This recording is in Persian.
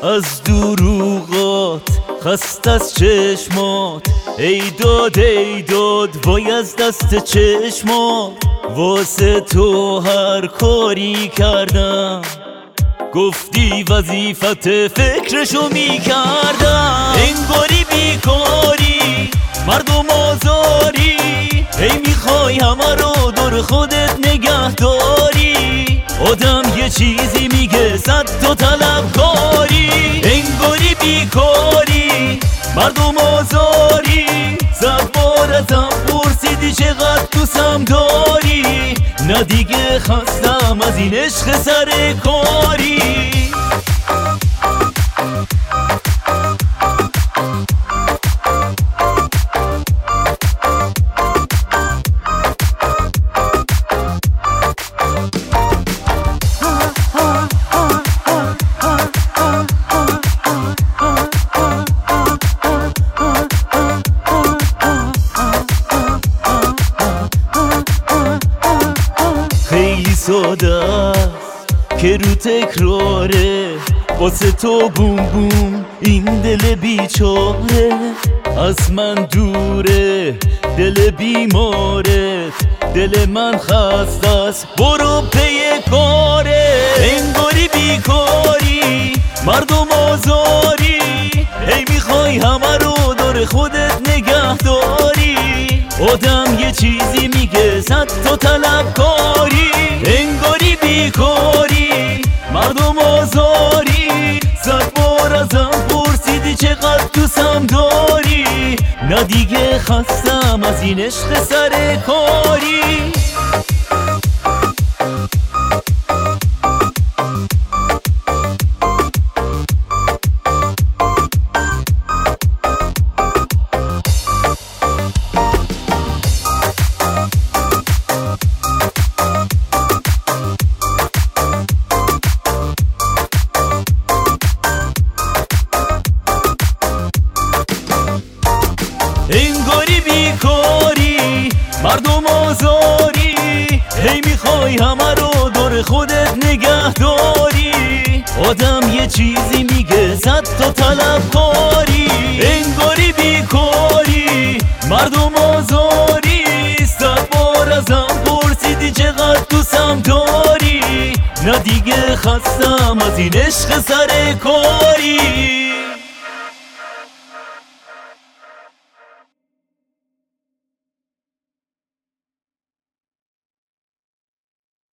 از دروغات، خست از چشمات. ای داد وای از دست چشمات. واسه تو هر کاری کردم، گفتی وظیفت فکرشو میکردم. انگاری بیکاری، مردم آزاری، هی میخوای همه رو دور خودت نگه داری. آدم یه چیزی میگه صد تا طلبکاری. انگاری بیکاری، مردم آزاری، صد بار ازم پرسیدی چقدر دوستم داری. نه دیگه خستم از این عشق سر کاری. خیلی ساده است که رو تکراره، واسه تو بوم بوم این دل بیچاره. از من دوره دل بیمارت، دل من خسته است برو پی کاره. انگاری بیکاری، مردم آزاری، هی میخوای همه رو دور خودت نگه داری. آدم یه چیزی میگه صد تا طلبکاری. انگاری بیکاری، مردم آزاری، صد بار ازم پرسیدی چقدر دوستم داری. نه دیگه خستم از این عشق سر کاری. انگاری بیکاری، مردم آزاری، هی میخوای همه رو دور خودت نگه داری. آدم یه چیزی میگه صد تا طلبکاری. انگاری بیکاری، مردم آزاری، صد بار ازم پرسیدی چقدر دوستم داری. نه دیگه خستم از این عشق سر کاری.